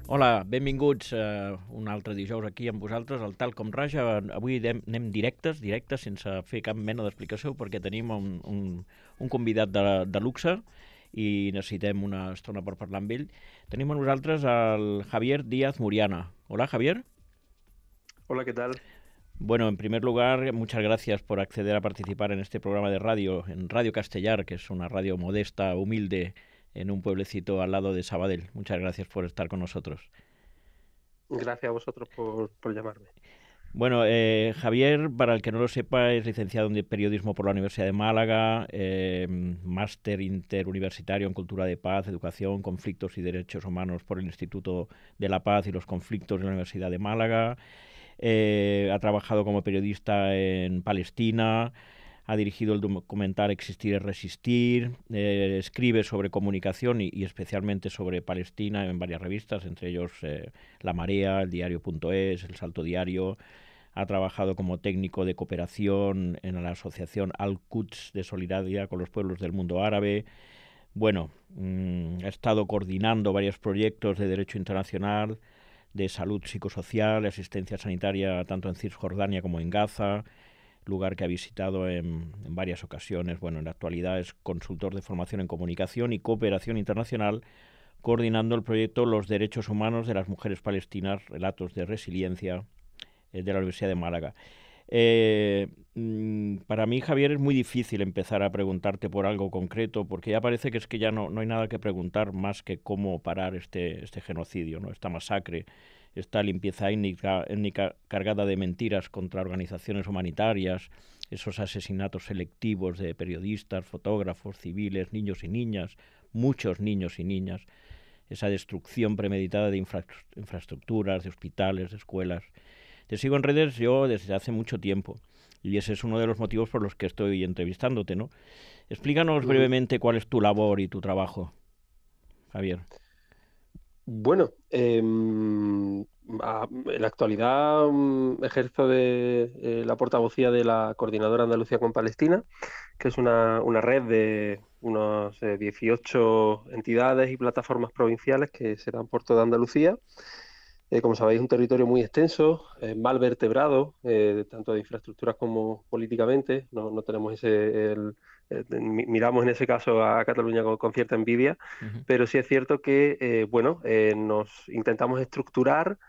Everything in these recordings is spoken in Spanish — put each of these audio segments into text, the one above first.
Hola, benvinguts un altre dijous aquí amb vosaltres, al Tal com Raja. Avui anem directes, sense fer cap mena d'explicació, perquè tenim un convidat de luxe i necessitem una estona per parlar amb ell. Tenim a nosaltres el Javier Díaz Muriana. Hola, Javier. Hola, ¿qué tal? Bueno, en primer lugar, muchas gracias por acceder a participar en este programa de radio, en Radio Castellar, que es una radio modesta, humilde, en un pueblecito al lado de Sabadell. Muchas gracias por estar con nosotros. Gracias a vosotros por llamarme. Bueno, Javier, para el que no lo sepa, es licenciado en Periodismo por la Universidad de Málaga, máster interuniversitario en Cultura de Paz, Educación, Conflictos y Derechos Humanos por el Instituto de la Paz y los Conflictos de la Universidad de Málaga. Ha trabajado como periodista en Palestina, ha dirigido el documental Existir es Resistir, escribe sobre comunicación y especialmente sobre Palestina en varias revistas, entre ellos La Marea, el Diario.es, El Salto Diario. Ha trabajado como técnico de cooperación en la asociación Al-Quds de solidaridad con los pueblos del mundo árabe. Bueno, ha estado coordinando varios proyectos de derecho internacional, de salud psicosocial, asistencia sanitaria tanto en Cisjordania como en Gaza, lugar que ha visitado en varias ocasiones. Bueno, en la actualidad es consultor de formación en comunicación y cooperación internacional, coordinando el proyecto Los Derechos Humanos de las Mujeres Palestinas, Relatos de Resiliencia, de la Universidad de Málaga. Para mí, Javier, es muy difícil empezar a preguntarte por algo concreto, porque ya parece que es que ya no hay nada que preguntar más que cómo parar este genocidio, ¿no? Esta masacre, esta limpieza étnica cargada de mentiras contra organizaciones humanitarias, esos asesinatos selectivos de periodistas, fotógrafos, civiles, niños y niñas, muchos niños y niñas, esa destrucción premeditada de infraestructuras, de hospitales, de escuelas. Te sigo en redes yo desde hace mucho tiempo y ese es uno de los motivos por los que estoy entrevistándote, ¿no? Explícanos Ujú. brevemente cuál es tu labor y tu trabajo, Javier. Bueno, en la actualidad ejerzo de la portavocía de la Coordinadora Andalucía con Palestina, que es una red de unos 18 entidades y plataformas provinciales que se dan por toda Andalucía. Como sabéis, un territorio muy extenso, mal vertebrado, tanto de infraestructuras como políticamente. No tenemos miramos en ese caso a Cataluña con cierta envidia, Uh-huh. pero sí es cierto que, bueno, nos intentamos estructurar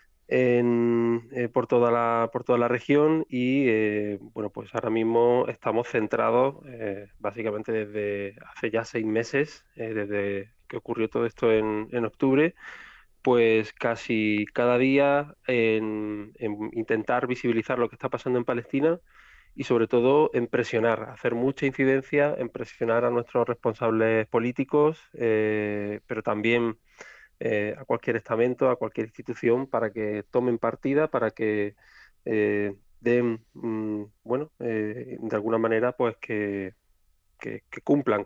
por toda la región y, bueno, pues ahora mismo estamos centrados, básicamente desde hace ya 6 meses, desde que ocurrió todo esto en octubre, pues casi cada día en intentar visibilizar lo que está pasando en Palestina y sobre todo en presionar, hacer mucha incidencia en presionar a nuestros responsables políticos, pero también a cualquier estamento, a cualquier institución para que tomen partida, para que den, bueno, de alguna manera, pues que cumplan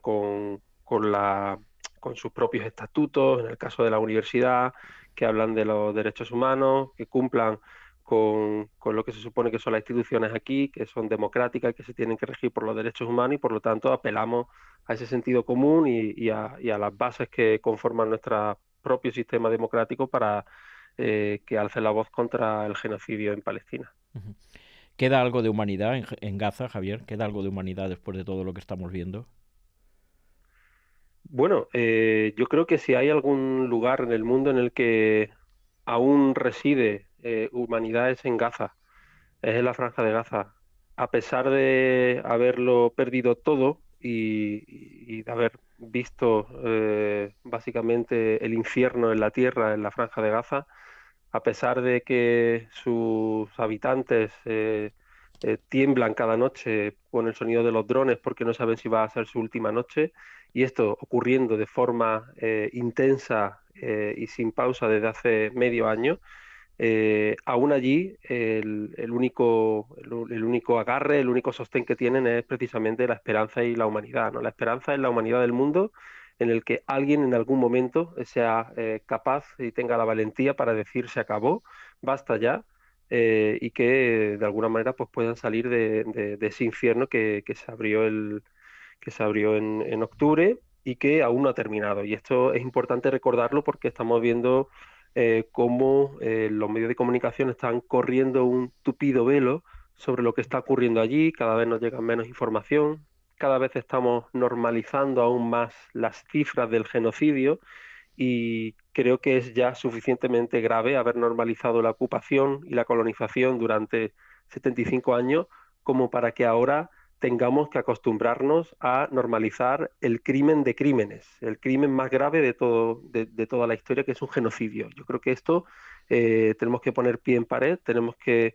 con sus propios estatutos, en el caso de la universidad, que hablan de los derechos humanos, que cumplan con lo que se supone que son las instituciones aquí, que son democráticas, que se tienen que regir por los derechos humanos y por lo tanto apelamos a ese sentido común y a las bases que conforman nuestro propio sistema democrático para que alce la voz contra el genocidio en Palestina. Uh-huh. ¿Queda algo de humanidad en Gaza, Javier? ¿Queda algo de humanidad después de todo lo que estamos viendo? Bueno, yo creo que si hay algún lugar en el mundo en el que aún reside humanidad es en Gaza, es en la Franja de Gaza. A pesar de haberlo perdido todo y de haber visto básicamente el infierno en la tierra, en la Franja de Gaza, a pesar de que sus habitantes tiemblan cada noche con el sonido de los drones porque no saben si va a ser su última noche, y esto ocurriendo de forma intensa y sin pausa desde hace medio año, aún allí el único agarre, el único sostén que tienen es precisamente la esperanza y la humanidad, ¿no? La esperanza es la humanidad del mundo en el que alguien en algún momento sea capaz y tenga la valentía para decir se acabó, basta ya, y que de alguna manera pues puedan salir de ese infierno que se abrió en octubre y que aún no ha terminado. Y esto es importante recordarlo porque estamos viendo cómo los medios de comunicación están corriendo un tupido velo sobre lo que está ocurriendo allí, cada vez nos llega menos información, cada vez estamos normalizando aún más las cifras del genocidio y creo que es ya suficientemente grave haber normalizado la ocupación y la colonización durante 75 años como para que ahora tengamos que acostumbrarnos a normalizar el crimen de crímenes, el crimen más grave de todo, de toda la historia, que es un genocidio. Yo creo que esto tenemos que poner pie en pared, tenemos que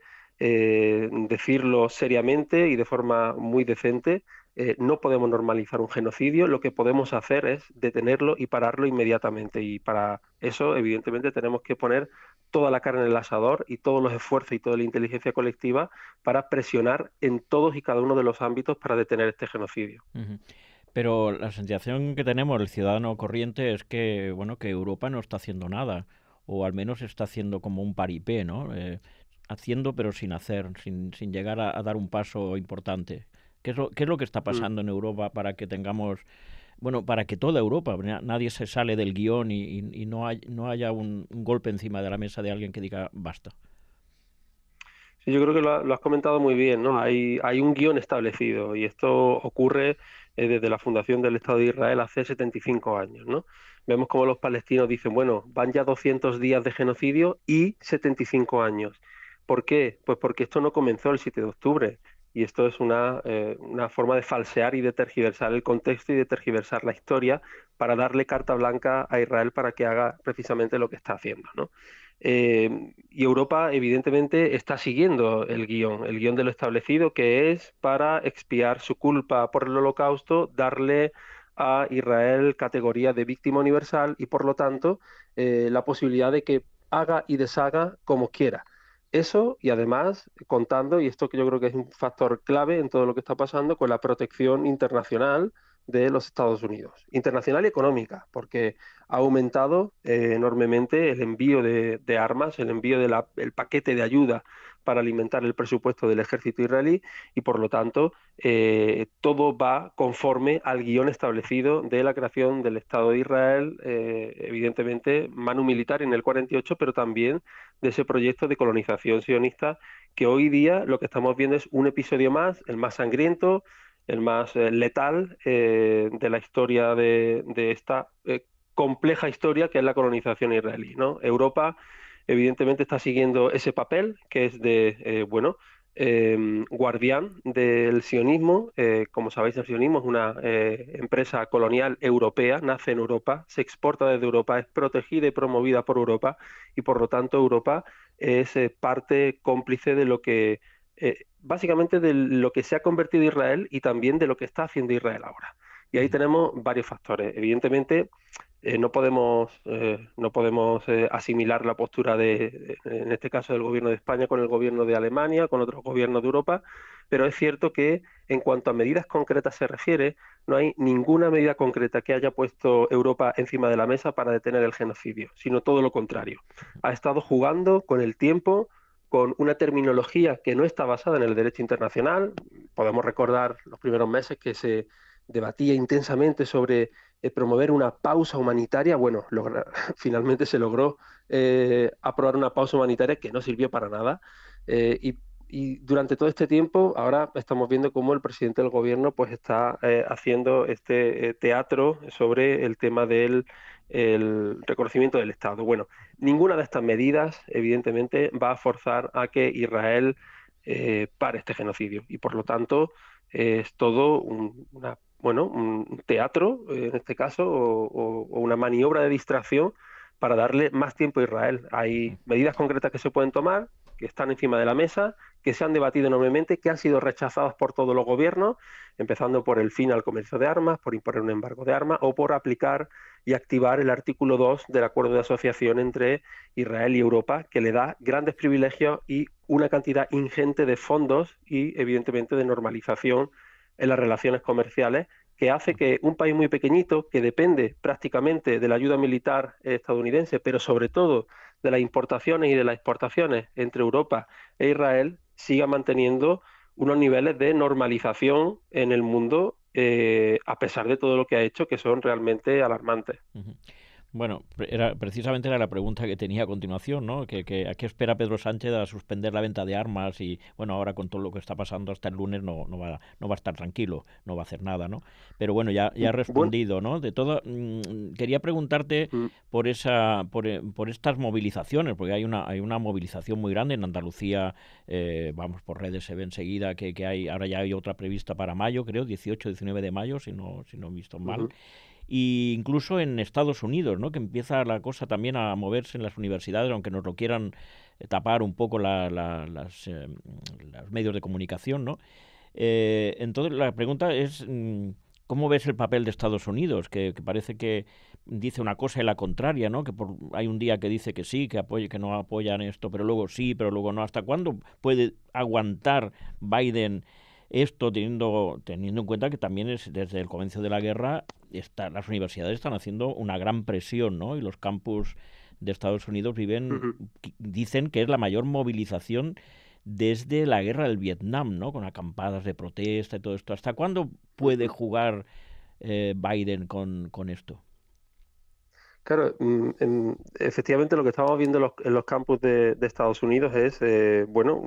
decirlo seriamente y de forma muy decente. No podemos normalizar un genocidio, lo que podemos hacer es detenerlo y pararlo inmediatamente. Y para eso, evidentemente, tenemos que poner toda la carne en el asador y todos los esfuerzos y toda la inteligencia colectiva para presionar en todos y cada uno de los ámbitos para detener este genocidio. Ujú. Pero la sensación que tenemos el ciudadano corriente es que, bueno, que Europa no está haciendo nada, o al menos está haciendo como un paripé, ¿no? Haciendo pero sin hacer, sin llegar a dar un paso importante. Qué es lo que está Mm. pasando en Europa para que tengamos, bueno, para que toda Europa, nadie se sale del guión y no haya un golpe encima de la mesa de alguien que diga basta? Sí, yo creo que lo has comentado muy bien, ¿no? Hay un guión establecido y esto ocurre desde la fundación del Estado de Israel hace 75 años, ¿no? Vemos como los palestinos dicen, bueno, van ya 200 días de genocidio y 75 años. ¿Por qué? Pues porque esto no comenzó el 7 de octubre y esto es una forma de falsear y de tergiversar el contexto y de tergiversar la historia para darle carta blanca a Israel para que haga precisamente lo que está haciendo, ¿no? Y Europa, evidentemente, está siguiendo el guión de lo establecido, que es para expiar su culpa por el Holocausto, darle a Israel categoría de víctima universal y, por lo tanto, la posibilidad de que haga y deshaga como quiera. Eso y además contando, y esto que yo creo que es un factor clave en todo lo que está pasando, con la protección internacional de los Estados Unidos, internacional y económica, porque ha aumentado enormemente el envío de armas, el envío del paquete de ayuda para alimentar el presupuesto del ejército israelí y por lo tanto todo va conforme al guión establecido de la creación del Estado de Israel, evidentemente manu militar en el 48, pero también de ese proyecto de colonización sionista que hoy día lo que estamos viendo es un episodio más, el más sangriento, el más letal de la historia de esta compleja historia que es la colonización israelí, ¿no? Europa evidentemente está siguiendo ese papel que es de, bueno, guardián del sionismo. Como sabéis, el sionismo es una empresa colonial europea, nace en Europa, se exporta desde Europa, es protegida y promovida por Europa y por lo tanto Europa es parte cómplice de lo que, básicamente de lo que se ha convertido Israel y también de lo que está haciendo Israel ahora. Y ahí Ujú. tenemos varios factores. Evidentemente, no podemos asimilar la postura en este caso, del gobierno de España con el gobierno de Alemania, con otros gobiernos de Europa, pero es cierto que en cuanto a medidas concretas se refiere, no hay ninguna medida concreta que haya puesto Europa encima de la mesa para detener el genocidio, sino todo lo contrario. Ha estado jugando con el tiempo, con una terminología que no está basada en el derecho internacional. Podemos recordar los primeros meses que se debatía intensamente sobre promover una pausa humanitaria. Bueno, finalmente se logró aprobar una pausa humanitaria que no sirvió para nada. Y durante todo este tiempo, ahora estamos viendo cómo el presidente del gobierno pues está haciendo este teatro sobre el tema del el reconocimiento del Estado. Bueno, ninguna de estas medidas, evidentemente, va a forzar a que Israel pare este genocidio. Y por lo tanto, es todo bueno, un teatro, en este caso, o una maniobra de distracción para darle más tiempo a Israel. Hay medidas concretas que se pueden tomar, que están encima de la mesa, que se han debatido enormemente, que han sido rechazadas por todos los gobiernos, empezando por el fin al comercio de armas, por imponer un embargo de armas o por aplicar y activar el artículo 2 del acuerdo de asociación entre Israel y Europa, que le da grandes privilegios y una cantidad ingente de fondos y, evidentemente, de normalización en las relaciones comerciales, que hace que un país muy pequeñito, que depende prácticamente de la ayuda militar estadounidense, pero sobre todo de las importaciones y de las exportaciones entre Europa e Israel, siga manteniendo unos niveles de normalización en el mundo, a pesar de todo lo que ha hecho, que son realmente alarmantes. Ujú. Bueno, precisamente era la pregunta que tenía a continuación, ¿no? ¿A qué espera Pedro Sánchez a suspender la venta de armas? Y bueno, ahora con todo lo que está pasando hasta el lunes no va a estar tranquilo, no va a hacer nada, ¿no? Pero bueno, ya ha Bueno, respondido, ¿no? De todo, quería preguntarte mm, por estas movilizaciones, porque hay una movilización muy grande en Andalucía, vamos, por redes se ve enseguida que hay, ahora ya hay otra prevista para mayo, creo, 18, 19 de mayo, si no he visto mal. ujú. Y incluso en Estados Unidos, ¿no? Que empieza la cosa también a moverse en las universidades, aunque nos lo quieran tapar un poco los medios de comunicación, ¿no? Entonces la pregunta es, ¿cómo ves el papel de Estados Unidos? Que parece que dice una cosa y la contraria, ¿no? Hay un día que dice que sí, que no apoyan esto, pero luego sí, pero luego no. ¿Hasta cuándo puede aguantar Biden esto teniendo en cuenta que también es desde el comienzo de la guerra las universidades están haciendo una gran presión, ¿no? Y los campus de Estados Unidos Ujú. dicen que es la mayor movilización desde la guerra del Vietnam, ¿no? Con acampadas de protesta y todo esto. ¿Hasta cuándo puede Ujú. jugar Biden con esto? Claro, efectivamente lo que estamos viendo en los campus de Estados Unidos es, bueno,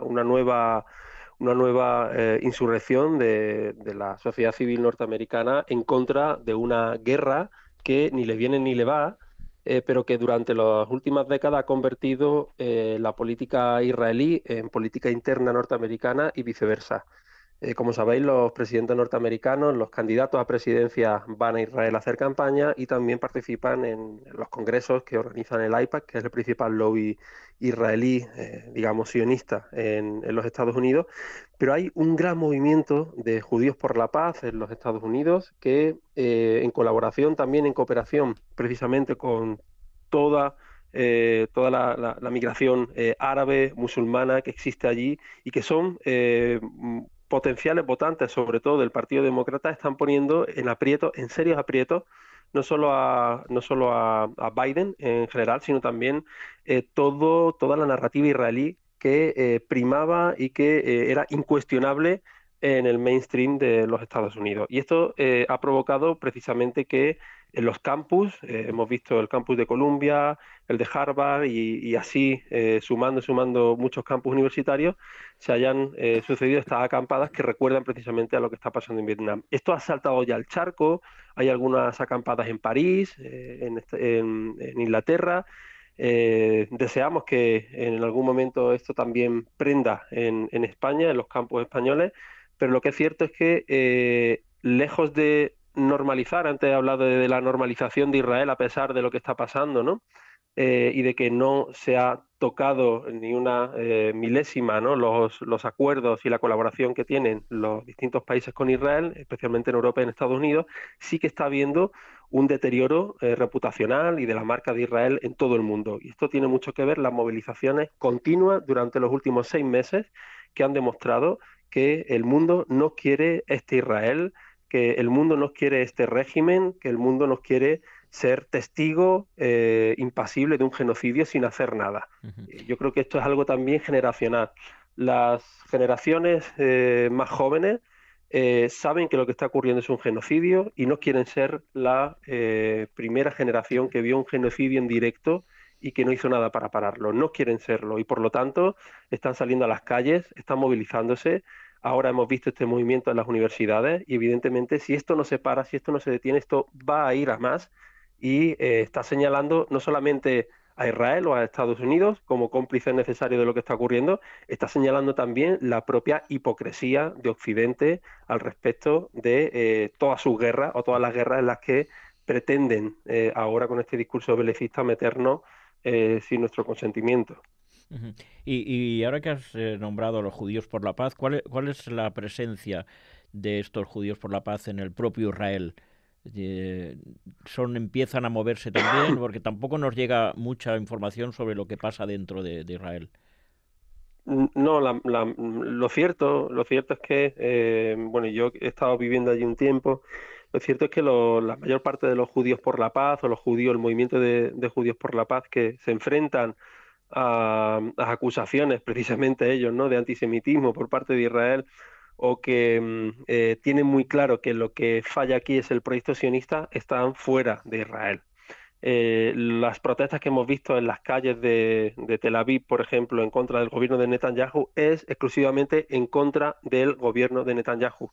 una nueva insurrección de la sociedad civil norteamericana en contra de una guerra que ni le viene ni le va, pero que durante las últimas décadas ha convertido la política israelí en política interna norteamericana y viceversa. Como sabéis, los presidentes norteamericanos, los candidatos a presidencia van a Israel a hacer campaña y también participan en los congresos que organizan el AIPAC, que es el principal lobby israelí, digamos, sionista en los Estados Unidos. Pero hay un gran movimiento de judíos por la paz en los Estados Unidos que, en colaboración, también en cooperación, precisamente con toda toda la migración árabe, musulmana que existe allí y que son potenciales votantes, sobre todo del Partido Demócrata, están poniendo en aprietos, en serios aprietos, no solo a Biden en general, sino también toda la narrativa israelí que primaba y que era incuestionable en el mainstream de los Estados Unidos. Y esto ha provocado precisamente que en los campus, hemos visto el campus de Columbia, el de Harvard y así sumando muchos campus universitarios, se hayan sucedido estas acampadas que recuerdan precisamente a lo que está pasando en Vietnam. Esto ha saltado ya al charco, hay algunas acampadas en París, en Inglaterra. Deseamos que en algún momento esto también prenda en España, en los campus españoles, pero lo que es cierto es que lejos de normalizar, antes he hablado de la normalización de Israel a pesar de lo que está pasando, ¿no? Y de que no se ha tocado ni una milésima, ¿no? Los acuerdos y la colaboración que tienen los distintos países con Israel, especialmente en Europa y en Estados Unidos, sí que está habiendo un deterioro reputacional y de la marca de Israel en todo el mundo. Y esto tiene mucho que ver las movilizaciones continuas durante los últimos 6 meses que han demostrado que el mundo no quiere este Israel, que el mundo no quiere este régimen, que el mundo no quiere ser testigo impasible de un genocidio sin hacer nada. Ujú. Yo creo que esto es algo también generacional. Las generaciones más jóvenes saben que lo que está ocurriendo es un genocidio y no quieren ser la primera generación que vio un genocidio en directo y que no hizo nada para pararlo. No quieren serlo y por lo tanto están saliendo a las calles, están movilizándose. Ahora hemos visto este movimiento en las universidades y evidentemente si esto no se para, si esto no se detiene, esto va a ir a más y está señalando no solamente a Israel o a Estados Unidos como cómplices necesarios de lo que está ocurriendo, está señalando también la propia hipocresía de Occidente al respecto de todas sus guerras o todas las guerras en las que pretenden ahora con este discurso belicista meternos sin nuestro consentimiento. Ujú. Y ahora que has nombrado a los judíos por la paz, cuál es la presencia de estos judíos por la paz en el propio Israel? Eh, Empiezan a moverse también, porque tampoco nos llega mucha información sobre lo que pasa dentro de Israel. No, lo cierto es que, bueno, yo he estado viviendo allí un tiempo. Lo cierto es que la mayor parte de los judíos por la paz o los judíos, el movimiento de judíos por la paz que se enfrentan a acusaciones, precisamente ellos, ¿no? De antisemitismo por parte de Israel o que tienen muy claro que lo que falla aquí es el proyecto sionista, están fuera de Israel. Las protestas que hemos visto en las calles de Tel Aviv, por ejemplo, en contra del gobierno de Netanyahu, es exclusivamente en contra del gobierno de Netanyahu.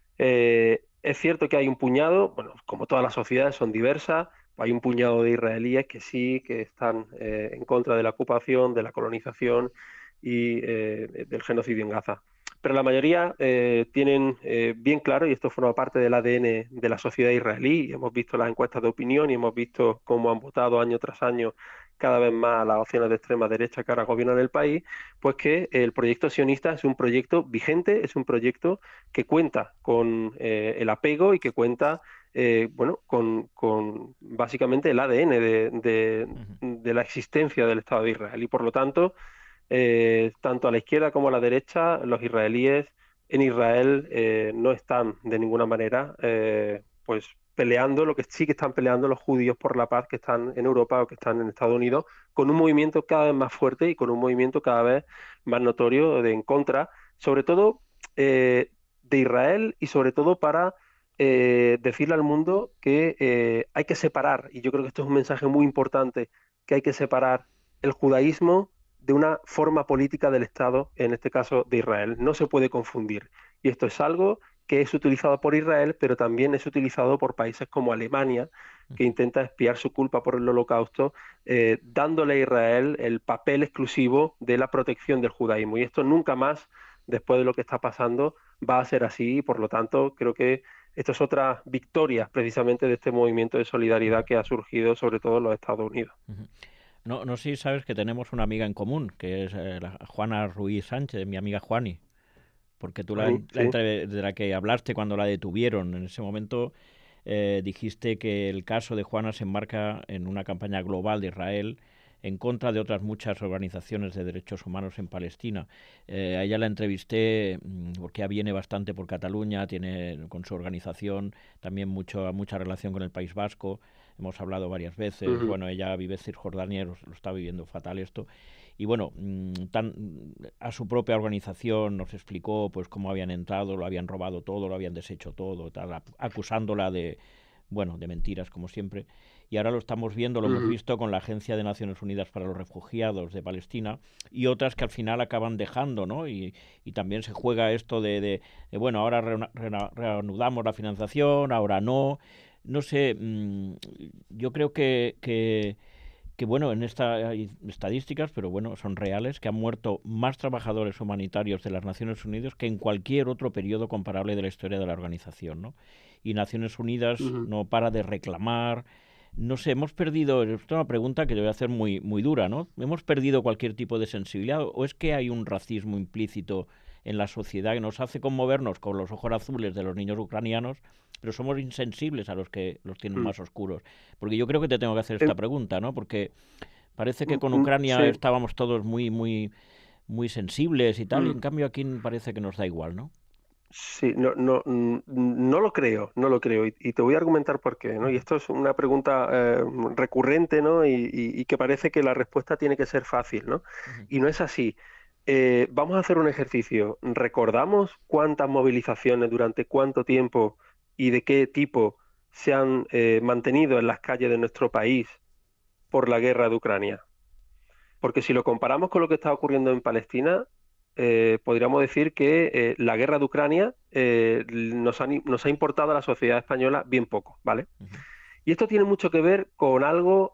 Es cierto que hay un puñado, bueno, como todas las sociedades son diversas, hay un puñado de israelíes que sí, que están en contra de la ocupación, de la colonización y del genocidio en Gaza. Pero la mayoría tienen bien claro, y esto forma parte del ADN de la sociedad israelí, y hemos visto las encuestas de opinión y hemos visto cómo han votado año tras año cada vez más a las opciones de extrema derecha que ahora gobiernan el país, pues que el proyecto sionista es un proyecto vigente, es un proyecto que cuenta con el apego y que cuenta bueno, con básicamente el ADN Ujú. de la existencia del Estado de Israel. Y por lo tanto, tanto a la izquierda como a la derecha, los israelíes en Israel no están de ninguna manera pues peleando lo que sí que están peleando los judíos por la paz que están en Europa o que están en Estados Unidos, con un movimiento cada vez más fuerte y con un movimiento cada vez más notorio de en contra, sobre todo de Israel y sobre todo para decirle al mundo que hay que separar, y yo creo que esto es un mensaje muy importante, que hay que separar el judaísmo de una forma política del Estado, en este caso de Israel. No se puede confundir. Y esto es algo que es utilizado por Israel, pero también es utilizado por países como Alemania, que intenta expiar su culpa por el holocausto, dándole a Israel el papel exclusivo de la protección del judaísmo. Y esto nunca más, después de lo que está pasando, va a ser así. Y por lo tanto, creo que esto es otra victoria precisamente de este movimiento de solidaridad que ha surgido sobre todo en los Estados Unidos. Ujú. No, no sé si sabes que tenemos una amiga en común, que es la Juana Ruiz Sánchez, mi amiga Juani, porque tú Juani, sí. de la que hablaste cuando la detuvieron, en ese momento dijiste que el caso de Juana se enmarca en una campaña global de Israel en contra de otras muchas organizaciones de derechos humanos en Palestina. A ella la entrevisté porque ella viene bastante por Cataluña, tiene con su organización también mucha relación con el País Vasco. Hemos hablado varias veces. Ujú. Bueno, ella vive en Cisjordania, lo está viviendo fatal esto. Y bueno, a su propia organización nos explicó pues cómo habían entrado, lo habían robado todo, lo habían deshecho todo, tal, acusándola de, bueno, de mentiras como siempre. Y ahora lo estamos viendo, lo hemos Ujú. visto con la Agencia de Naciones Unidas para los Refugiados de Palestina y otras que al final acaban dejando, ¿no? Y también se juega esto de bueno, ahora reanudamos la financiación, ahora no. No sé, yo creo que bueno, en esta hay estadísticas, pero bueno, son reales, que han muerto más trabajadores humanitarios de las Naciones Unidas que en cualquier otro periodo comparable de la historia de la organización, ¿no? Y Naciones Unidas Ujú. no para de reclamar. No sé, hemos perdido, esta es una pregunta que te voy a hacer muy dura, ¿no? ¿Hemos perdido cualquier tipo de sensibilidad o es que hay un racismo implícito en la sociedad que nos hace conmovernos con los ojos azules de los niños ucranianos, pero somos insensibles a los que los tienen Mm. más oscuros? Porque yo creo que te tengo que hacer esta En- pregunta, ¿no? Porque parece que con Ucrania sí, estábamos todos muy sensibles y tal, y mm, en cambio aquí parece que nos da igual, ¿no? sí, no lo creo, no lo creo. Y te voy a argumentar por qué, ¿no? Y Ujú, esto es una pregunta recurrente, ¿no? Y que parece que la respuesta tiene que ser fácil, ¿no? ujú. Y no es así. Vamos a hacer un ejercicio. ¿Recordamos cuántas movilizaciones, durante cuánto tiempo y de qué tipo se han mantenido en las calles de nuestro país por la guerra de Ucrania? Porque si lo comparamos con lo que está ocurriendo en Palestina, podríamos decir que la guerra de Ucrania nos ha importado a la sociedad española bien poco, ¿vale? Ujú. Y esto tiene mucho que ver con algo,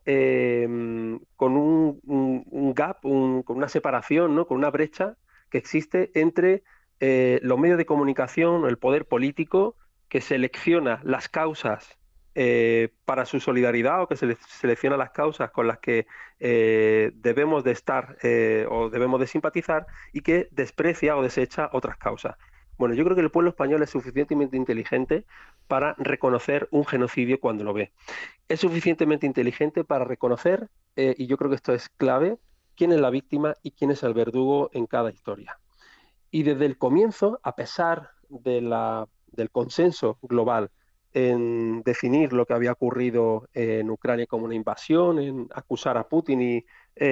con un gap, con una separación, ¿no? Con una brecha que existe entre los medios de comunicación, el poder político, que selecciona las causas para su solidaridad o que selecciona las causas con las que debemos de estar o debemos de simpatizar y que desprecia o desecha otras causas. Bueno, yo creo que el pueblo español es suficientemente inteligente para reconocer un genocidio cuando lo ve. Es suficientemente inteligente para reconocer, y yo creo que esto es clave, quién es la víctima y quién es el verdugo en cada historia. Y desde el comienzo, a pesar del consenso global en definir lo que había ocurrido en Ucrania como una invasión, en acusar a Putin y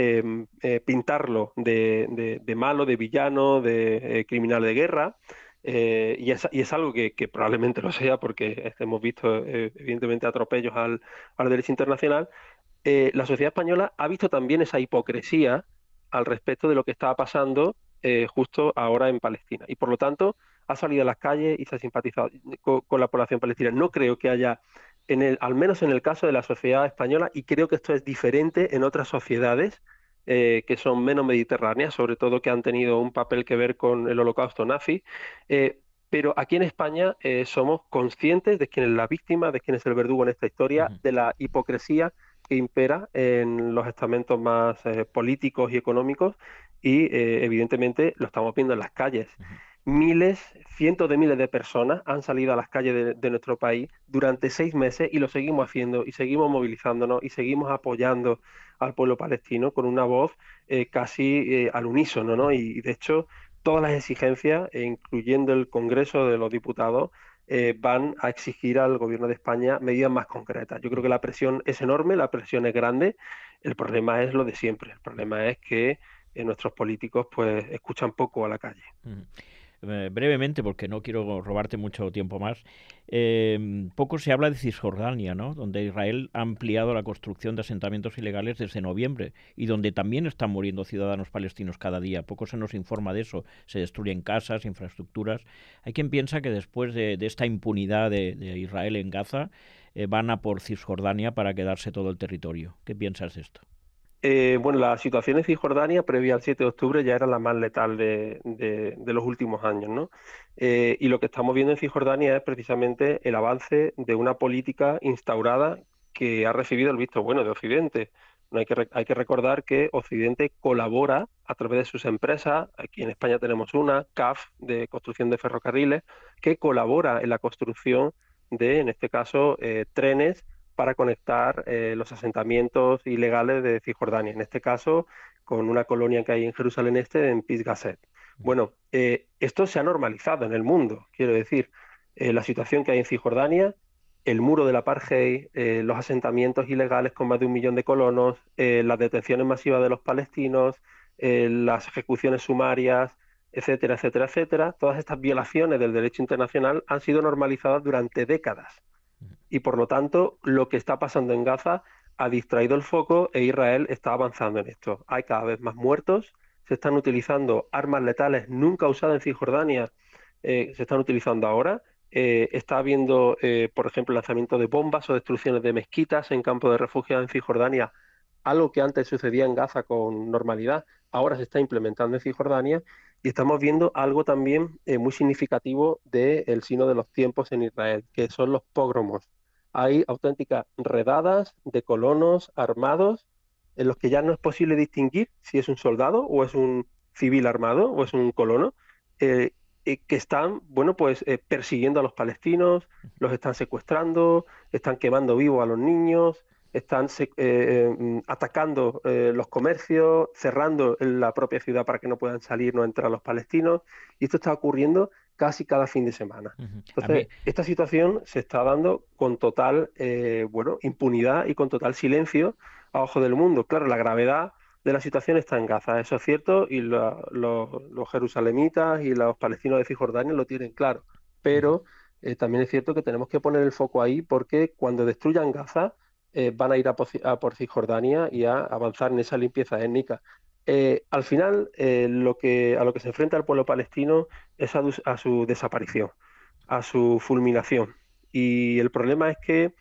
pintarlo de malo, de villano, de criminal de guerra, y es algo que probablemente lo sea porque hemos visto evidentemente atropellos al derecho internacional, la sociedad española ha visto también esa hipocresía al respecto de lo que estaba pasando justo ahora en Palestina. Y por lo tanto ha salido a las calles y se ha simpatizado con la población palestina. No creo que haya, al menos en el caso de la sociedad española, y creo que esto es diferente en otras sociedades que son menos mediterráneas, sobre todo que han tenido un papel que ver con el holocausto nazi. Pero aquí en España somos conscientes de quién es la víctima, de quién es el verdugo en esta historia, Ujú, de la hipocresía que impera en los estamentos más políticos y económicos y evidentemente lo estamos viendo en las calles. ujú. Miles, cientos de miles de personas han salido a las calles de nuestro país durante 6 meses y lo seguimos haciendo y seguimos movilizándonos y seguimos apoyando al pueblo palestino con una voz casi al unísono, ¿no? Y de hecho todas las exigencias, incluyendo el Congreso de los Diputados, van a exigir al gobierno de España medidas más concretas. Yo creo que la presión es enorme, la presión es grande. El problema es lo de siempre. El problema es que nuestros políticos pues escuchan poco a la calle. Ujú. Brevemente, porque no quiero robarte mucho tiempo más, poco se habla de Cisjordania, ¿no? Donde Israel ha ampliado la construcción de asentamientos ilegales desde noviembre y donde también están muriendo ciudadanos palestinos cada día. Poco se nos informa de eso. Se destruyen casas, infraestructuras. Hay quien piensa que después de esta impunidad de Israel en Gaza, van a por Cisjordania para quedarse todo el territorio. ¿Qué piensas de esto? Bueno, la situación en Cisjordania previa al 7 de octubre ya era la más letal de los últimos años, ¿no? Y lo que estamos viendo en Cisjordania es precisamente el avance de una política instaurada que ha recibido el visto bueno de Occidente. No hay que recordar que Occidente colabora a través de sus empresas, aquí en España tenemos una, CAF, de construcción de ferrocarriles, que colabora en la construcción de, en este caso, trenes para conectar los asentamientos ilegales de Cisjordania, en este caso con una colonia que hay en Jerusalén Este, en Pisgaset. Bueno, esto se ha normalizado en el mundo, quiero decir, la situación que hay en Cisjordania, el muro del apartheid, los asentamientos ilegales con más de 1 millón de colonos, las detenciones masivas de los palestinos, las ejecuciones sumarias, etcétera, etcétera, etcétera, todas estas violaciones del derecho internacional han sido normalizadas durante décadas y por lo tanto lo que está pasando en Gaza ha distraído el foco e Israel está avanzando en esto. Hay cada vez más muertos, se están utilizando armas letales nunca usadas en Cisjordania, se están utilizando ahora. Está habiendo, por ejemplo, lanzamiento de bombas o destrucciones de mezquitas en campos de refugiados en Cisjordania, algo que antes sucedía en Gaza con normalidad, ahora se está implementando en Cisjordania y estamos viendo algo también muy significativo del signo de los tiempos en Israel, que son los pogromos. Hay auténticas redadas de colonos armados en los que ya no es posible distinguir si es un soldado o es un civil armado o es un colono, eh, que están, bueno, pues persiguiendo a los palestinos, los están secuestrando, están quemando vivos a los niños, están atacando los comercios, cerrando la propia ciudad para que no puedan salir, no entrar los palestinos, y esto está ocurriendo casi cada fin de semana. Ujú. A mí, Entonces, esta situación se está dando con total, bueno, impunidad y con total silencio a ojo del mundo. Claro, la gravedad de la situación está en Gaza, eso es cierto, y los jerusalemitas y los palestinos de Cisjordania lo tienen claro, ujú. pero también es cierto que tenemos que poner el foco ahí porque cuando destruyan Gaza, van a ir a por Cisjordania y a avanzar en esa limpieza étnica. Al final, a lo que se enfrenta el pueblo palestino es a su desaparición, a su fulminación. Y el problema es que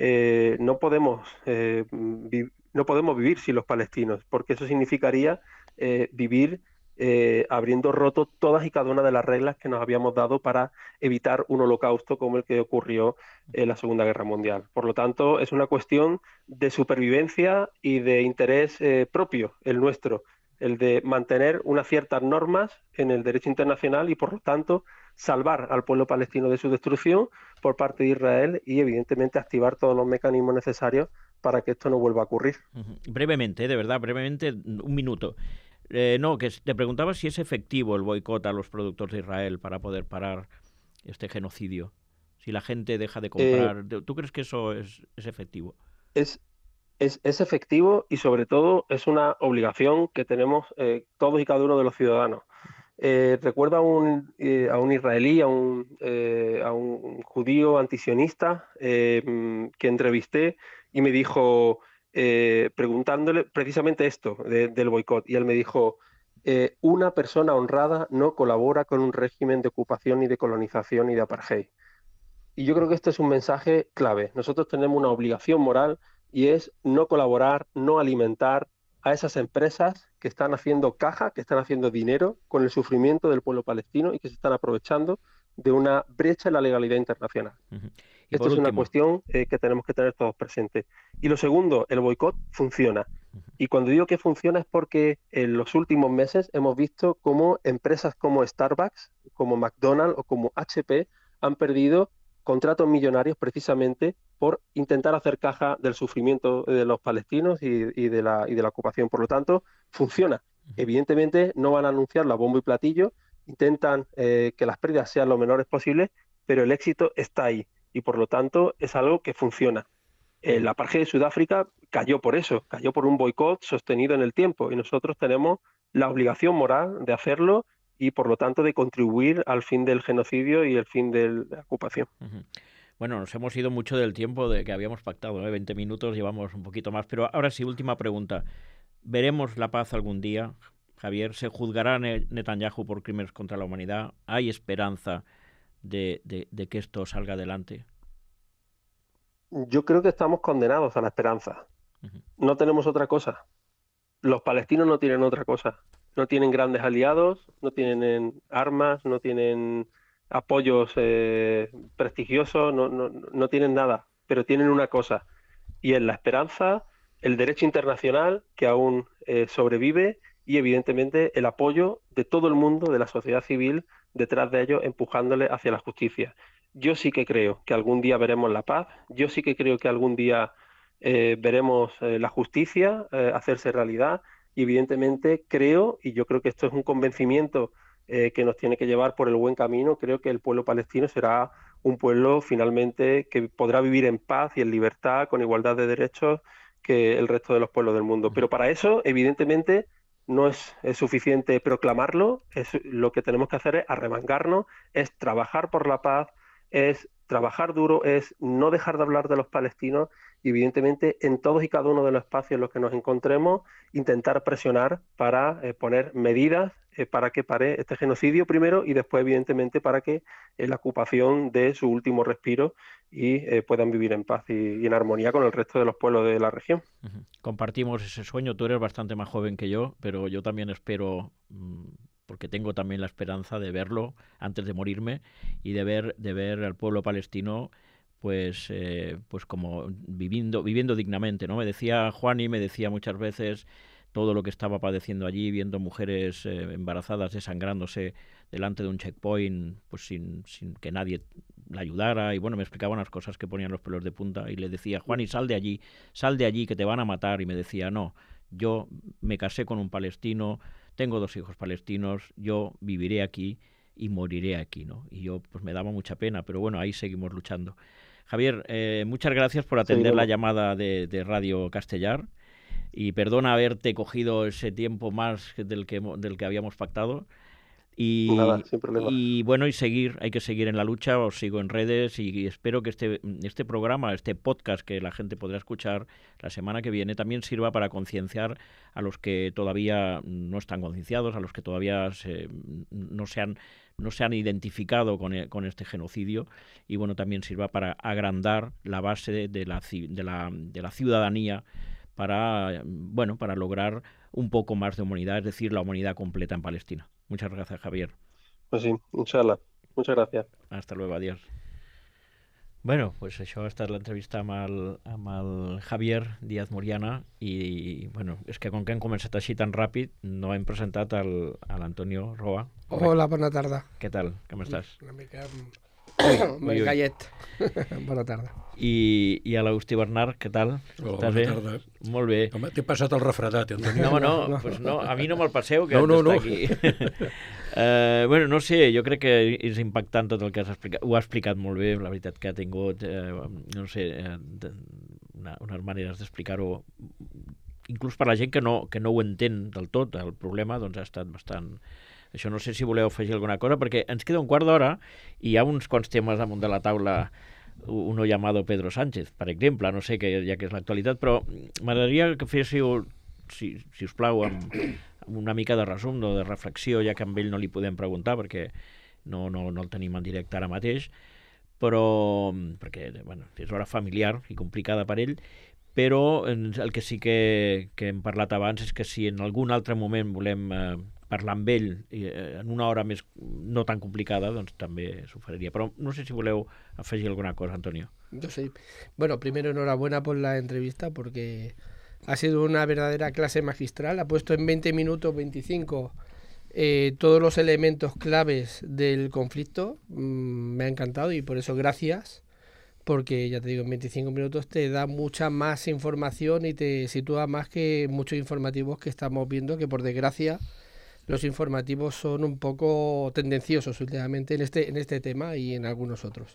no podemos vivir sin los palestinos, porque eso significaría vivir habiendo roto todas y cada una de las reglas que nos habíamos dado para evitar un holocausto como el que ocurrió en la Segunda Guerra Mundial. Por lo tanto, es una cuestión de supervivencia y de interés propio, el nuestro, el de mantener unas ciertas normas en el derecho internacional y, por lo tanto, salvar al pueblo palestino de su destrucción por parte de Israel y, evidentemente, activar todos los mecanismos necesarios para que esto no vuelva a ocurrir. Ujú. Brevemente, de verdad, brevemente, un minuto. No, te preguntaba si es efectivo el boicot a los productos de Israel para poder parar este genocidio. Si la gente deja de Eh, comprar. ¿Tú crees que eso es efectivo? es, es efectivo y, sobre todo, es una obligación que tenemos todos y cada uno de los ciudadanos. Recuerdo a un israelí, a un judío antisionista que entrevisté y me dijo, preguntándole precisamente esto del boicot. Y él me dijo, una persona honrada no colabora con un régimen de ocupación, ni de colonización, ni de apartheid. Y yo creo que este es un mensaje clave. Nosotros tenemos una obligación moral y es no colaborar, no alimentar a esas empresas que están haciendo caja, que están haciendo dinero con el sufrimiento del pueblo palestino y que se están aprovechando de una brecha en la legalidad internacional. Ujú. Y Esto por es una último, cuestión que tenemos que tener todos presentes. Y lo segundo, el boicot funciona. Y cuando digo que funciona es porque en los últimos meses hemos visto cómo empresas como Starbucks, como McDonald's o como HP han perdido contratos millonarios precisamente por intentar hacer caja del sufrimiento de los palestinos y de la ocupación. Por lo tanto, funciona. Evidentemente no van a anunciarlo a bombo y platillo, intentan que las pérdidas sean lo menores posibles, pero el éxito está ahí y por lo tanto es algo que funciona. La apartheid de Sudáfrica cayó por eso, cayó por un boicot sostenido en el tiempo y nosotros tenemos la obligación moral de hacerlo y por lo tanto de contribuir al fin del genocidio y el fin de la ocupación. Ujú. Bueno, nos hemos ido mucho del tiempo de que habíamos pactado, ¿eh? 20 minutos, llevamos un poquito más. Pero ahora sí, última pregunta. ¿Veremos la paz algún día, Javier? ¿Se juzgará a Netanyahu por crímenes contra la humanidad? ¿Hay esperanza de que esto salga adelante? Yo creo que estamos condenados a la esperanza. Ujú. No tenemos otra cosa. Los palestinos no tienen otra cosa. No tienen grandes aliados, no tienen armas, no tienen apoyos prestigiosos, no tienen nada, pero tienen una cosa, y es la esperanza, el derecho internacional que aún sobrevive y evidentemente el apoyo de todo el mundo, de la sociedad civil, detrás de ellos, empujándole hacia la justicia. Yo sí que creo que algún día veremos la paz, yo sí que creo que algún día veremos la justicia hacerse realidad y evidentemente creo, y yo creo que esto es un convencimiento que nos tiene que llevar por el buen camino, creo que el pueblo palestino será un pueblo finalmente que podrá vivir en paz y en libertad, con igualdad de derechos que el resto de los pueblos del mundo. Ujú. Pero para eso, evidentemente, no es suficiente proclamarlo, lo que tenemos que hacer es arremangarnos, es trabajar por la paz, es trabajar duro, es no dejar de hablar de los palestinos y evidentemente en todos y cada uno de los espacios en los que nos encontremos intentar presionar para poner medidas para que pare este genocidio primero y después evidentemente para que la ocupación dé su último respiro y puedan vivir en paz y en armonía con el resto de los pueblos de la región. Ujú. Compartimos ese sueño. Tú eres bastante más joven que yo, pero yo también espero, porque tengo también la esperanza de verlo antes de morirme y de ver al pueblo palestino pues como viviendo dignamente, ¿no? Me decía Juan y me decía muchas veces todo lo que estaba padeciendo allí, viendo mujeres embarazadas desangrándose delante de un checkpoint, pues sin que nadie la ayudara. Y bueno, me explicaba unas cosas que ponían los pelos de punta y le decía, Juan, y sal de allí, que te van a matar. Y me decía, no, yo me casé con un palestino, tengo 2 hijos palestinos, yo viviré aquí y moriré aquí, ¿no? Y yo pues me daba mucha pena, pero bueno, ahí seguimos luchando. Javier, muchas gracias por atender la Seguiremos. llamada de Radio Castellar y perdona haberte cogido ese tiempo más del que habíamos pactado. Nada, Y, sin problema. y bueno, hay que seguir en la lucha, os sigo en redes y espero que este programa, este podcast que la gente podrá escuchar la semana que viene, también sirva para concienciar a los que todavía no están concienciados, a los que todavía no se han identificado con este genocidio y bueno, también sirva para agrandar la base de la ciudadanía para lograr un poco más de humanidad, es decir, la humanidad completa en Palestina. Muchas gracias, Javier. Pues sí, inshallah. Muchas gracias. Hasta luego, adiós. Bueno, pues això ha estat l'entrevista amb el Javier Díaz Muriana i, bueno, és que com que hem començat així tan ràpid, no hem presentat a l'Antonio Roa. Hola, bona tarda. Què tal? Com estàs? Una mica ui. gallet. Bona tarda. I a l'Agustí Bernard, què tal? Hola, Estàs bona bé? tarda. Molt bé. Home, t'he passat el refredat, Antoni. No, no, pues no, a mi no me'l passeu, que No, no, no. aquí. Bueno, no sé, jo crec que és impactant tot el que has explicat. Ho ha explicat molt bé, la veritat que ha tingut, no sé, unes maneres d'explicar-ho, inclús per la gent que no ho entén del tot, el problema, doncs ha estat bastant... Això no sé si voleu afegir alguna cosa, perquè ens queda un quart d'hora i hi ha uns quants temes damunt de la taula uno llamado Pedro Sánchez, per exemple, no sé, ja que és l'actualitat, però m'agradaria que féssiu, si us plau, amb una mica de resum o de reflexió, ja que amb ell no li podem preguntar perquè no el tenim en directe ara mateix, però perquè és hora familiar i complicada per ell, però el que sí que hem parlat abans és que si en algun altre moment volem parlar amb ell en una hora més no tan complicada, doncs també s'oferiria. Però no sé si voleu afegir alguna cosa, Antonio. Yo sí. Bueno, primero enhorabuena por la entrevista porque ha sido una verdadera clase magistral. Ha puesto en 20 minutos, 25, todos los elementos claves del conflicto. Me ha encantado y por eso gracias, porque ya te digo, en 25 minutos te da mucha más información y te sitúa más que muchos informativos que estamos viendo, que por desgracia los informativos son un poco tendenciosos últimamente en este tema y en algunos otros.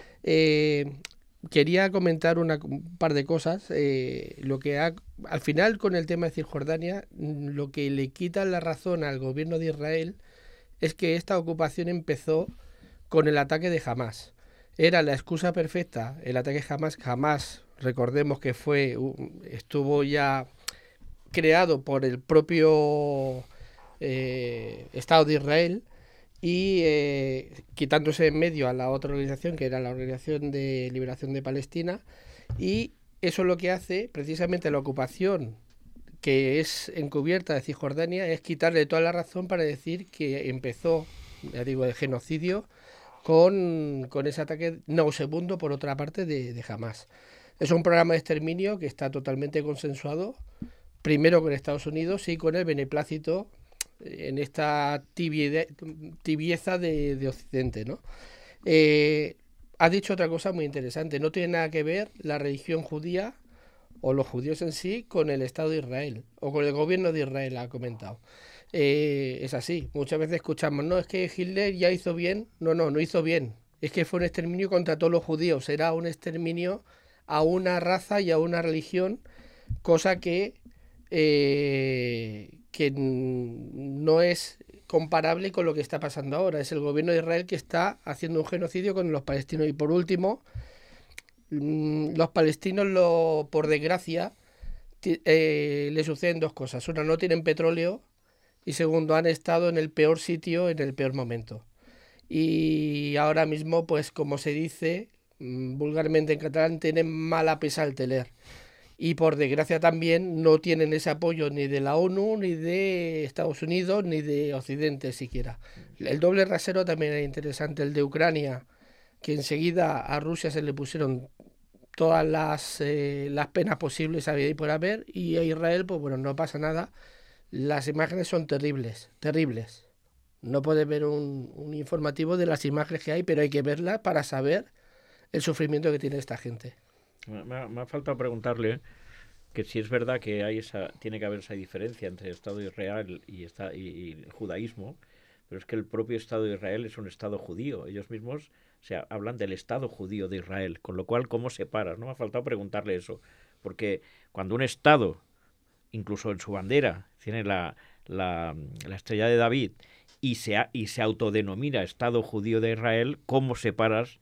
Quería comentar un par de cosas. Lo que al final con el tema de Cisjordania, lo que le quita la razón al gobierno de Israel es que esta ocupación empezó con el ataque de Hamás. Era la excusa perfecta, el ataque de Hamás, recordemos que estuvo ya creado por el propio Estado de Israel y quitándose en medio a la otra organización que era la Organización de Liberación de Palestina, y eso lo que hace precisamente la ocupación que es encubierta de Cisjordania es quitarle toda la razón para decir que empezó, ya digo, el genocidio con ese ataque nausebundo por otra parte de Hamás. Es un programa de exterminio que está totalmente consensuado primero con Estados Unidos y con el beneplácito en esta tibieza de Occidente, ¿no? Ha dicho otra cosa muy interesante. No tiene nada que ver la religión judía o los judíos en sí con el Estado de Israel o con el gobierno de Israel, ha comentado. Es así. Muchas veces escuchamos, no, es que Hitler ya hizo bien. No hizo bien. Es que fue un exterminio contra todos los judíos. Era un exterminio a una raza y a una religión, cosa que no es comparable con lo que está pasando ahora. Es el gobierno de Israel que está haciendo un genocidio con los palestinos. Y por último, los palestinos, por desgracia, les suceden dos cosas. Una, no tienen petróleo, y segundo, han estado en el peor sitio, en el peor momento. Y ahora mismo, pues como se dice vulgarmente en catalán, tienen mala pesa al teler. Y por desgracia también no tienen ese apoyo ni de la ONU, ni de Estados Unidos, ni de Occidente siquiera. El doble rasero también es interesante, el de Ucrania, que enseguida a Rusia se le pusieron todas las penas posibles había y por haber, y a Israel, pues bueno, no pasa nada. Las imágenes son terribles, terribles. No puedes ver un informativo de las imágenes que hay, pero hay que verlas para saber el sufrimiento que tiene esta gente. Me ha faltado preguntarle que si es verdad que tiene que haber esa diferencia entre el Estado de Israel y el judaísmo, pero es que el propio Estado de Israel es un Estado judío. Ellos mismos hablan del Estado judío de Israel, con lo cual, ¿cómo separas? No me ha faltado preguntarle eso, porque cuando un Estado, incluso en su bandera, tiene la estrella de David y se autodenomina Estado judío de Israel, ¿cómo separas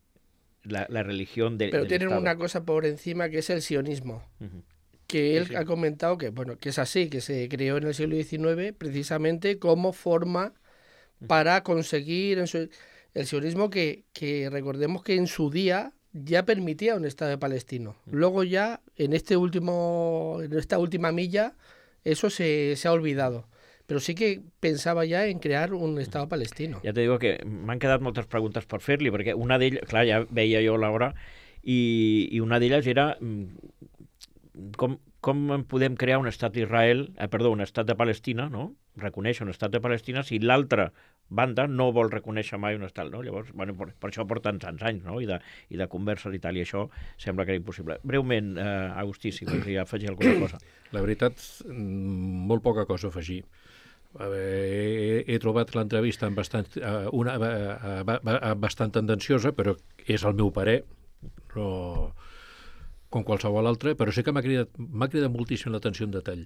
la religión del Pero tienen Estado? una cosa por encima que es el sionismo, que él ha comentado que es así, que se creó en el siglo XIX precisamente como forma para conseguir el sionismo que recordemos que en su día ya permitía un Estado palestino. Luego ya en esta última milla eso se ha olvidado. Però sí que pensava ja en crear un estat palestino. Ja te digo que m'han quedat moltes preguntes per fer-li, perquè una d'elles, clar, ja veia jo l'hora, i una d'elles era com podem crear un estat un estat de Palestina, no? Reconèixer un estat de Palestina si l'altra banda no vol reconèixer mai un estat, no? Llavors, bueno, per això porten tants anys, no? I de converses i tal, i això sembla que era impossible. Breument, Agustí, si vols afegir alguna cosa. La veritat, molt poca cosa a afegir. He trobat l'entrevista bastant tendenciosa, però és el meu parer, no com qualsevol altre, però sí que m'ha cridat moltíssim l'atenció en detall.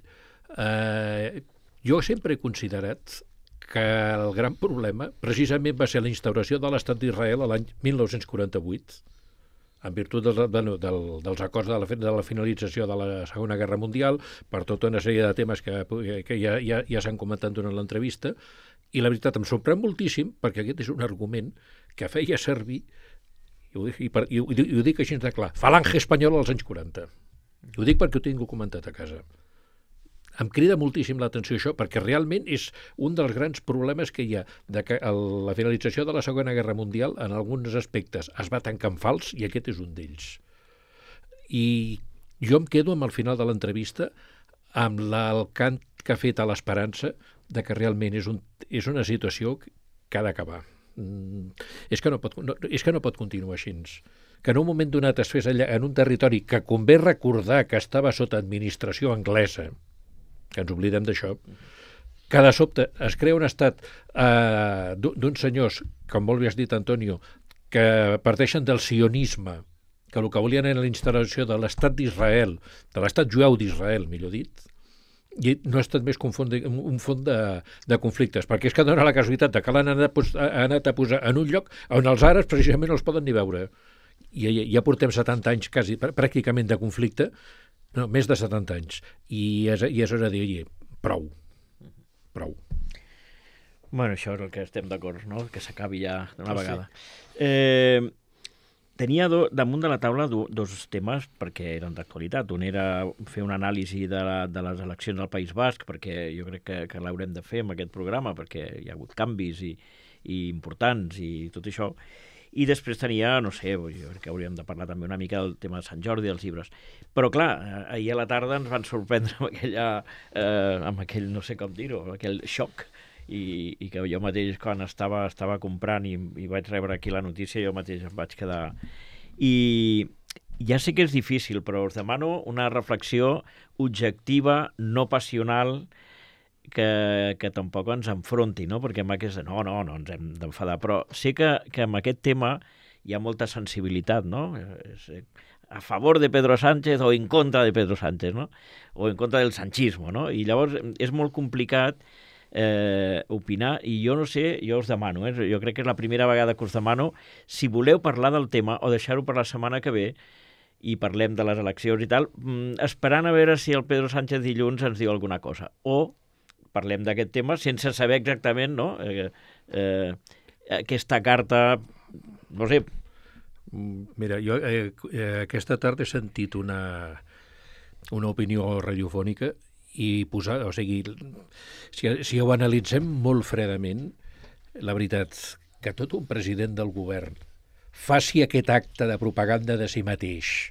Jo sempre he considerat que el gran problema precisament va ser la instauració de l'Estat d'Israel l'any 1948, en virtut dels acords de la finalització de la Segona Guerra Mundial, per tota una sèrie de temes que ja s'han comentat durant l'entrevista, i la veritat em sorprèn moltíssim, perquè aquest és un argument que feia servir, i ho dic així de clar, Falange Espanyola als anys 40. Ho dic perquè ho tinc documentat a casa. Em crida moltíssim l'atenció això, perquè realment és un dels grans problemes que hi ha, de que la finalització de la Segona Guerra Mundial en alguns aspectes es va tancar en fals, i aquest és un d'ells. I jo em quedo amb el final de l'entrevista amb el cant que ha fet a l'esperança de que realment és una situació que ha d'acabar. És que no pot continuar així. Que en un moment donat es fes allà en un territori que convé recordar que estava sota administració anglesa, que ens oblidem d'això, que de sobte es crea un estat d'uns senyors, com molt bé has dit, Antonio, que parteixen del sionisme, que el que volien era la instal·lació de l'estat d'Israel, de l'estat jueu d'Israel, millor dit, i no ha estat més que un font de conflictes, perquè és que dona la casualitat que l'han anat a posar en un lloc on els àrabs precisament no els poden ni veure. I ja portem 70 anys quasi, pràcticament de conflicte, no, més de 70 anys, i és hora de dir, prou. Bueno, això és el que estem d'acord, no? Que s'acabi ja d'una vegada. Tenia damunt de la taula dos temes perquè eren d'actualitat. Un era fer una anàlisi de les eleccions al País Basc, perquè jo crec que l'haurem de fer en aquest programa, perquè hi ha hagut canvis i importants i tot això. I després tenia, no sé, jo crec que hauríem de parlar també una mica del tema de Sant Jordi, dels llibres. Però clar, ahir a la tarda ens van sorprendre amb aquell, no sé com dir-ho, aquell xoc, i que jo mateix quan estava comprant i vaig rebre aquí la notícia, jo mateix em vaig quedar. I ja sé que és difícil, però us demano una reflexió objectiva, no passional, que tampoc ens enfronti, no? Perquè amb aquest no ens hem d'enfadar, però sé que amb aquest tema hi ha molta sensibilitat, no? A favor de Pedro Sánchez o en contra de Pedro Sánchez, no? O en contra del sanchismo, no? I llavors és molt complicat opinar, i jo no sé, jo us demano, jo crec que és la primera vegada que us demano, si voleu parlar del tema o deixar-ho per la setmana que ve i parlem de les eleccions i tal, esperant a veure si el Pedro Sánchez dilluns ens diu alguna cosa, o parlem d'aquest tema sense saber exactament, no? Aquesta carta, no sé. Mira, jo aquesta tarda he sentit una opinió radiofònica i posar, o sigui, si ho analitzem molt fredament, la veritat, que tot un president del govern faci aquest acte de propaganda de si mateix,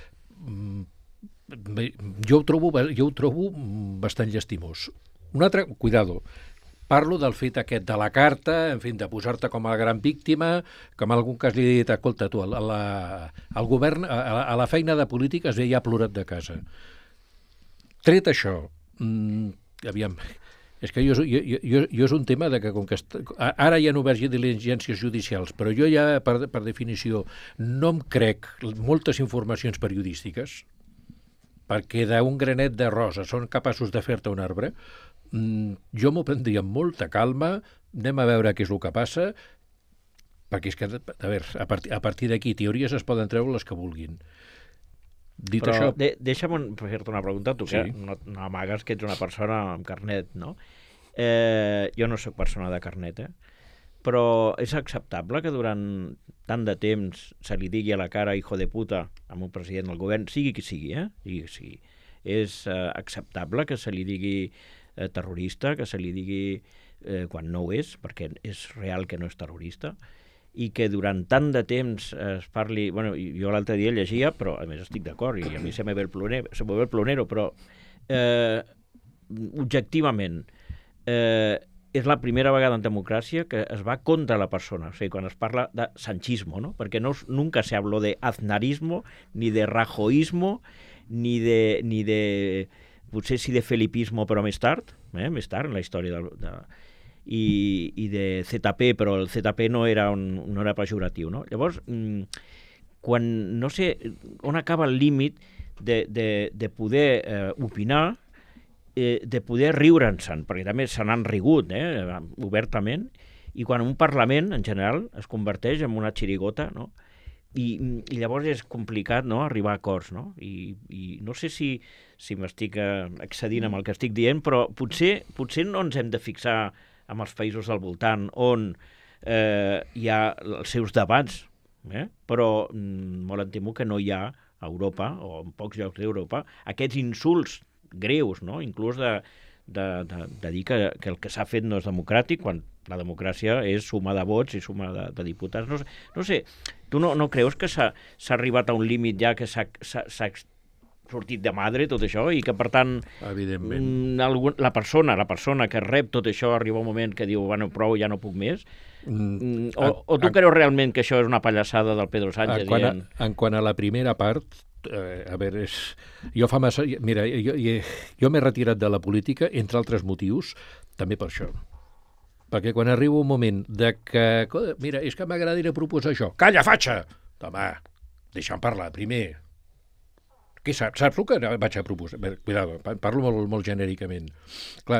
jo ho trobo bastant llastimós. Un altre, cuidado, parlo del fet aquest de la carta, en fi, de posar-te com a gran víctima, que en algun cas li he dit, escolta, tu, al govern, a la feina de política es veia plorat de casa. Tret això, aviam, és que jo és un tema de que com que ara hi ha oberts diligències judicials, però jo ja, per definició, no em crec moltes informacions periodístiques, perquè d'un granet de rosa són capaços de fer-te un arbre. Jo m'ho prendria amb molta calma, anem a veure què és el que passa, perquè és que, a veure, a partir d'aquí teories es poden treure les que vulguin. Dit però això... deixa'm fer-te una pregunta, tu, que no amagues que ets una persona amb carnet, no? Jo no sóc persona de carnet, però és acceptable que durant tant de temps se li digui a la cara hijo de puta a un president del govern, sigui qui sigui, sigui qui sigui. És acceptable que se li digui terrorista, que se li digui quan no ho és, perquè és real que no és terrorista, i que durant tant de temps es parli... Bueno, jo l'altre dia llegia, però a més estic d'acord, i a mi se me ve el plonero, però objectivament és la primera vegada en democràcia que es va contra la persona, o sigui, quan es parla de sanchismo, ¿no? Perquè nunca se habló de aznarismo, ni de rajoísmo, ni de potser sí de felipismo, però més tard en la història i de ZP, però el ZP no era pejoratiu, no? Llavors, quan no sé on acaba el límit de poder opinar, de poder riure'n-se'n, perquè també se n'han rigut obertament, i quan un Parlament, en general, es converteix en una xirigota, no? I llavors és complicat, no?, arribar a acords, no? I no sé si m'estic excedint amb el que estic dient, però potser no ens hem de fixar amb els països del voltant on hi ha els seus debats, però molt em temo que no hi ha a Europa, o en pocs llocs d'Europa, aquests insults greus, no?, inclús de dir que el que s'ha fet no és democràtic, quan la democràcia és suma de vots i suma de diputats. No sé, tu no creus que s'ha arribat a un límit ja que s'ha sortit de madre tot això i que, per tant, la persona que rep tot això arriba un moment que diu, bueno, prou, ja no puc més? O tu creus realment que això és una pallassada del Pedro Sánchez? En quant a la primera part, a veure, jo fa massa... Mira, jo m'he retirat de la política, entre altres motius, també per això. Perquè quan arriba un moment de que... Mira, és que m'agradaria proposar això. Calla, fatxa! Home, deixa'm parlar, primer. Què saps el que vaig a proposar? Cuidado, parlo molt genèricament. Clar,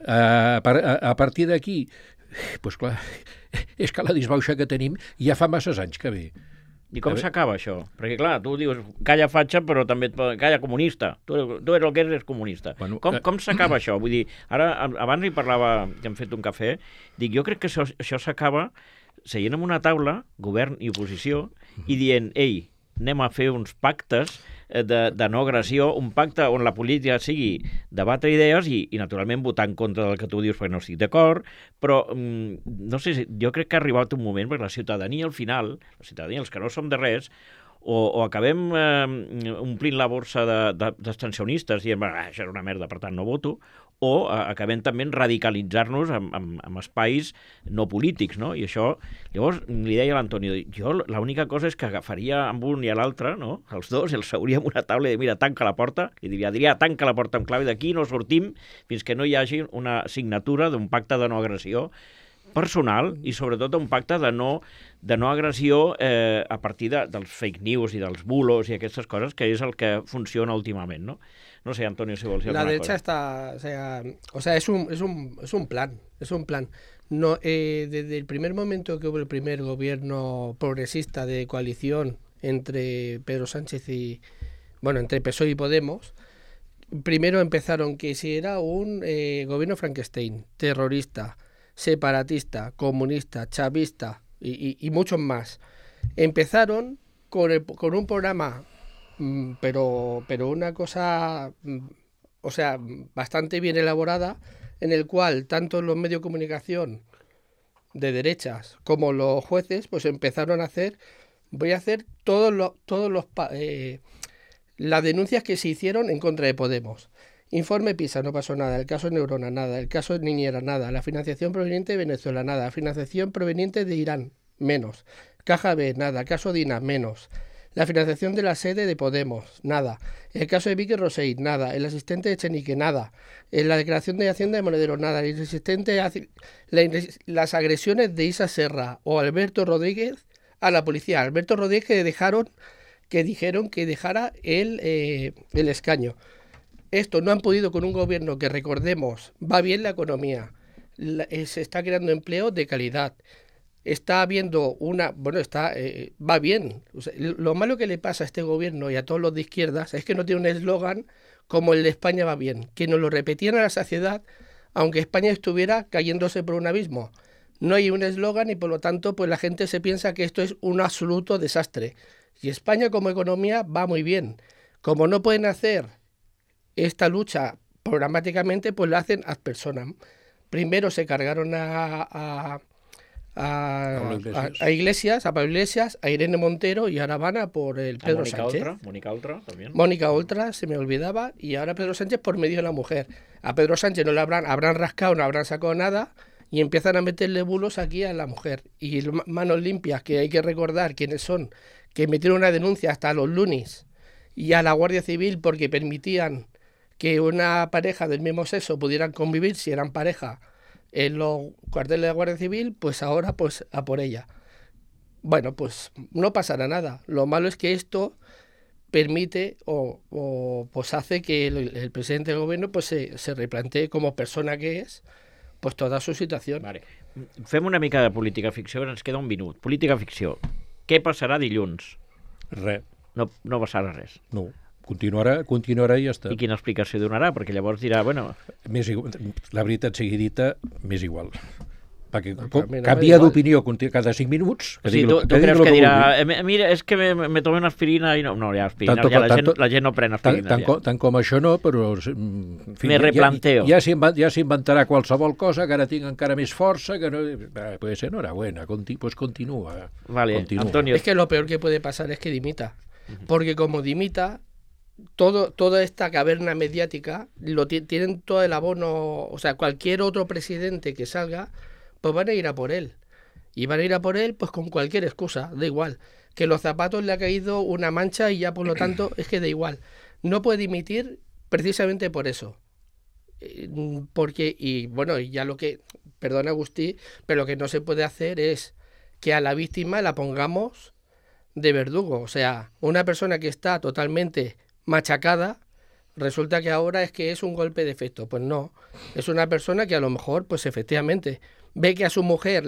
a partir d'aquí, doncs clar, és que la disbauxa que tenim ja fa masses anys que ve. I com s'acaba això? Perquè, clar, tu dius, calla fatxa, però també calla comunista. Tu eres el que eres comunista. Bueno, com s'acaba això? Vull dir, ara, abans hi parlava, que hem fet un cafè, dic, jo crec que això s'acaba seient en una taula, govern i oposició, i dient, ei, anem a fer uns pactes de no agressió, un pacte on la política sigui debatre idees i naturalment votar en contra del que tu dius perquè no estic d'acord, però no sé, jo crec que ha arribat un moment perquè la ciutadania al final, els que no som de res, o acabem omplint la borsa d'abstencionistes dient, això és una merda, per tant no voto, o acabem també radicalitzar-nos en espais no polítics, no? I això, llavors, li deia a l'Antonio, jo l'única cosa és que agafaria amb un i a l'altre, no?, els dos, els seuríem una taula i diria, mira, tanca la porta, i diria, Adrià, tanca la porta amb clau i d'aquí no sortim fins que no hi hagi una signatura d'un pacte de no agressió personal i sobretot un pacte de no agressió a partir dels fake news i dels bulos i aquestes coses, que és el que funciona últimament, ¿no? No sé, Antonio, si vols dir alguna cosa. La derecha está, o sea, es un plan, No, desde el primer momento que hubo el primer gobierno progresista de coalición entre Pedro Sánchez y, bueno, entre PSOE y Podemos, primero empezaron que si era un gobierno Frankenstein, terrorista, separatista, comunista, chavista y muchos más. Empezaron con un programa, pero una cosa, o sea, bastante bien elaborada, en el cual tanto los medios de comunicación de derechas como los jueces pues empezaron a hacer, voy a hacer las denuncias que se hicieron en contra de Podemos. Informe PISA, no pasó nada. El caso Neurona, nada. El caso Niñera, nada. La financiación proveniente de Venezuela, nada. La financiación proveniente de Irán, menos. Caja B, nada. Caso DINA, menos. La financiación de la sede de Podemos, nada. El caso de Vicky Rosell, nada. El asistente de Echenique, nada. La declaración de Hacienda de Monedero, nada. El asistente las agresiones de Isa Serra o Alberto Rodríguez a la policía. Alberto Rodríguez que dijeron que dejara el escaño. Esto no han podido con un gobierno que, recordemos, va bien la economía, se está creando empleo de calidad, está habiendo va bien. O sea, lo malo que le pasa a este gobierno y a todos los de izquierdas es que no tiene un eslogan como el de España va bien, que nos lo repetían a la saciedad, aunque España estuviera cayéndose por un abismo. No hay un eslogan y por lo tanto pues la gente se piensa que esto es un absoluto desastre. Y España como economía va muy bien. Como no pueden hacer esta lucha programáticamente, pues la hacen ad personam. Primero se cargaron a Iglesias, a Pablo Iglesias, a Irene Montero y ahora van a por el Pedro Sánchez. Mónica Oltra también. Mónica Oltra, se me olvidaba, y ahora Pedro Sánchez por medio de la mujer. A Pedro Sánchez no le habrán rascado, no habrán sacado nada y empiezan a meterle bulos aquí a la mujer. Y manos limpias, que hay que recordar quiénes son, que metieron una denuncia hasta a los lunis y a la Guardia Civil porque permitían que una pareja del mismo sexo pudieran convivir si eran pareja en los cuarteles de la Guardia Civil, pues ahora pues a por ella. Bueno, pues no pasará nada. Lo malo es que esto permite o pues hace que el presidente del gobierno pues se replantee como persona que es pues toda su situació. Vale. Fem una mica de política ficció, ens queda un minut. Política ficció. Què passarà dilluns? Res. No passarà res. No. Continuarà i ja està. I quina explicació donarà? Perquè llavors dirà, bueno... La veritat sigui dita, m'és igual. Perquè no canvia d'opinió cada 5 minuts. Sí, tu creus que dirà, mira, és que me tomé una aspirina i no hi ha aspirina, la gent no pren aspirina. Tant com això no, però... Me replanteo. Ja s'inventarà qualsevol cosa, que ara tinc encara més força, que no... Puede ser enhorabuena, pues continúa. Vale, Antonio. Es que lo peor que puede pasar es que dimita. Porque como dimita, toda esta caverna mediática tienen todo el abono, o sea, cualquier otro presidente que salga, pues van a ir a por él. Y van a ir a por él pues con cualquier excusa, da igual. Que los zapatos le ha caído una mancha y ya por lo tanto es que da igual. No puede dimitir precisamente por eso. Porque, y bueno, ya perdona Agustí, pero lo que no se puede hacer es que a la víctima la pongamos de verdugo. O sea, una persona que está totalmente machacada, resulta que ahora es que es un golpe de efecto. Pues no, es una persona que a lo mejor, pues efectivamente, ve que a su mujer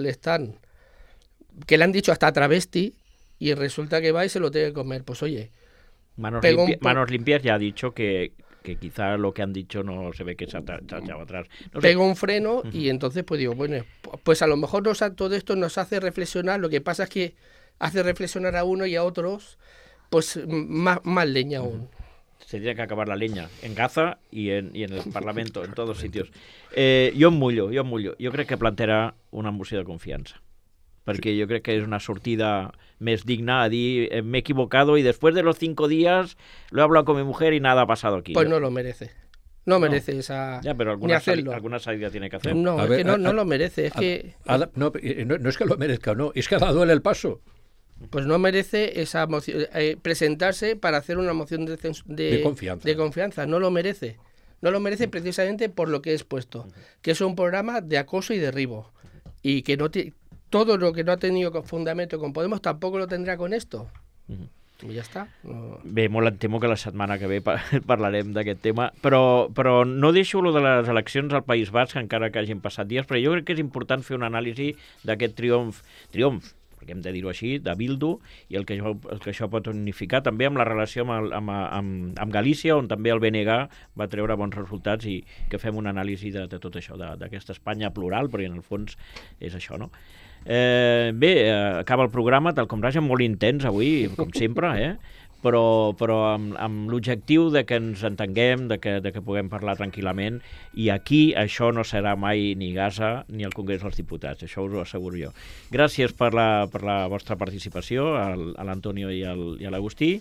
que le han dicho hasta travesti, y resulta que va y se lo tiene que comer. Pues oye... Manos Limpias ya ha dicho que quizá lo que han dicho no se ve que se ha echado atrás. No sé. Pega un freno y entonces pues digo, bueno, pues a lo mejor todo esto nos hace reflexionar. Lo que pasa es que hace reflexionar a uno y a otros, pues más leña aún. Se tiene que acabar la leña en Gaza y en el Parlamento, en todos sitios. Jo em mullo. Jo crec que plantearà una moció de confiança. Perquè jo crec que és una sortida més digna a dir me he equivocado y después de los 5 días lo he hablado con mi mujer y nada ha pasado aquí. Pues no lo merece. No merece esa... Ya, pero alguna salida tiene que hacer. No, es que no lo merece. Es que... No es que lo merezca, no. Es que ha dado el paso. Pues no merece esa moción, presentarse para hacer una moción de confianza. No lo merece. No lo merece precisamente por lo que he expuesto. Que es un programa de acoso y derribo. Y que todo lo que no ha tenido fundamento con Podemos tampoco lo tendrà con esto. I ja està. Bé, molt em temo que la setmana que ve parlarem d'aquest tema, però no deixo lo de les eleccions al País Basc, encara que hagin passat dies, però jo crec que és important fer una anàlisi d'aquest triomf, perquè hem de dir-ho així, de Bildu, i el que això pot unificar també amb la relació amb Galícia, on també el BNG va treure bons resultats, i que fem una anàlisi de tot això, d'aquesta Espanya plural, perquè en el fons és això, no? Bé, acaba el programa, tal com raja, molt intens avui, com sempre, però amb l'objectiu de que ens entenguem, de que puguem parlar tranquil·lament, i aquí això no serà mai ni Gaza ni el Congrés dels Diputats, això us ho asseguro jo. Gràcies per la vostra participació, a l'Antonio i a l'Agustí,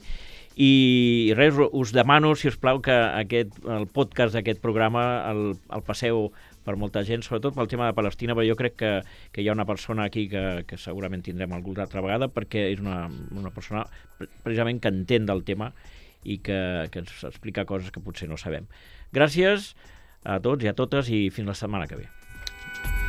i res, us demano, si us plau, que el podcast d'aquest programa el passeu per molta gent, sobretot pel tema de Palestina, però jo crec que hi ha una persona aquí que segurament tindrem alguna altra vegada, perquè és una persona precisament que entén del tema i que ens explica coses que potser no sabem. Gràcies a tots i a totes i fins la setmana que ve.